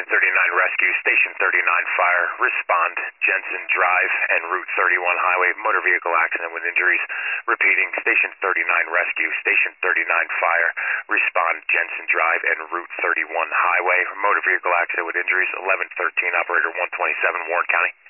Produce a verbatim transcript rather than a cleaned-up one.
thirty-nine Rescue, Station thirty-nine Fire, respond, Jensen Drive and Route thirty-one Highway, motor vehicle accident with injuries. Repeating, Station thirty-nine Rescue, Station thirty-nine Fire, respond, Jensen Drive and Route thirty-one Highway, motor vehicle accident with injuries. eleven thirteen, Operator one twenty-seven, Warren County.